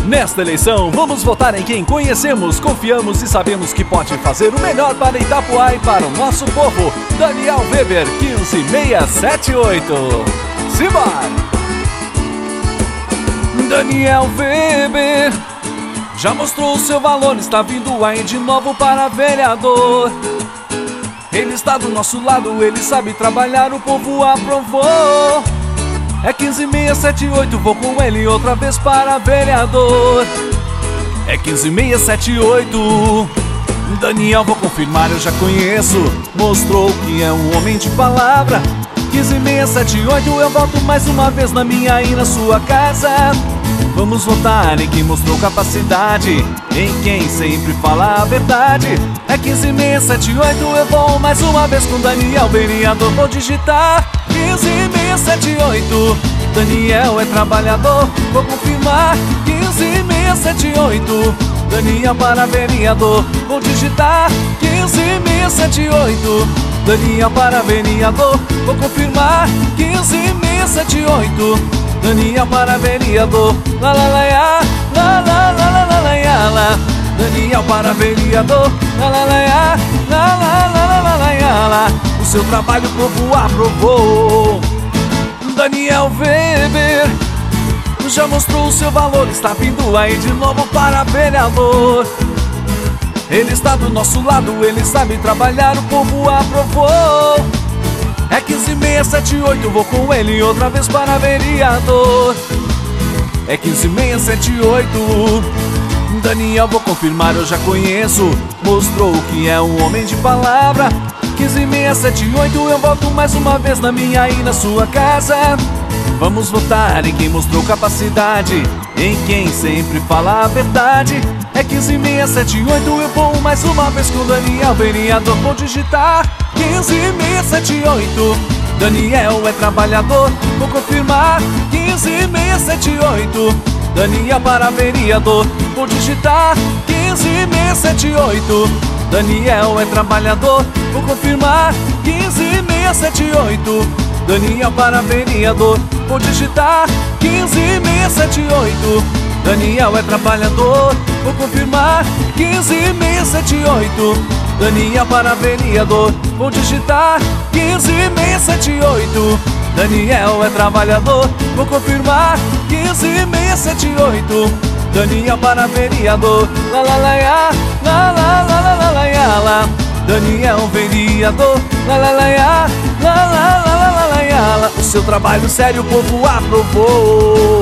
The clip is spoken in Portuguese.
Nesta eleição, vamos votar em quem conhecemos, confiamos e sabemos que pode fazer o melhor para Itapuá e para o nosso povo. Daniel Weber, 15678. Simbora! Daniel Weber já mostrou o seu valor, está vindo aí de novo para vereador. Ele está do nosso lado, ele sabe trabalhar, o povo aprovou. É 15678, vou com ele outra vez para vereador. É 15678. Daniel, vou confirmar, eu já conheço. Mostrou que é um homem de palavra. 15678, eu volto mais uma vez na minha e na sua casa. Vamos votar em quem mostrou capacidade, em quem sempre fala a verdade. É 15678, eu vou mais uma vez com Daniel, vereador. Vou digitar 15678. Daniel é trabalhador, vou confirmar 15678. Daniel para vereador, vou digitar 15678. Daniel para vereador, vou confirmar 15678. Daniel para vereador, la la la ya, la la la la la la ya, la. Daniel para vereador, la la la ya, la la la la la la ya, la. O seu trabalho o povo aprovou. Daniel Weber já mostrou o seu valor, está vindo aí de novo para vereador. Ele está do nosso lado, ele sabe trabalhar, o povo aprovou. É 15678, vou com ele outra vez para vereador. É 15678. Daniel, vou confirmar, eu já conheço. Mostrou que é um homem de palavra. 15678, eu volto mais uma vez na minha e na sua casa. Vamos votar em quem mostrou capacidade, em quem sempre fala a verdade. É 15678, eu vou mais uma vez com Daniel, vereador. Vou digitar 15678. Daniel é trabalhador, vou confirmar 15678. Daniel para vereador, vou digitar 15678. Daniel é trabalhador, vou confirmar 15678. Daniel para vereador, vou digitar 15678. Daniel é trabalhador, vou confirmar 15678. Daniel para vereador, vou digitar 15678. Daniel é trabalhador, vou confirmar 15678. Daniel para vereador, la la la ya, la la la la la la ya, la. Daniel vereador, la la la ya, la la la la la la ya, la. O seu trabalho sério o povo aprovou.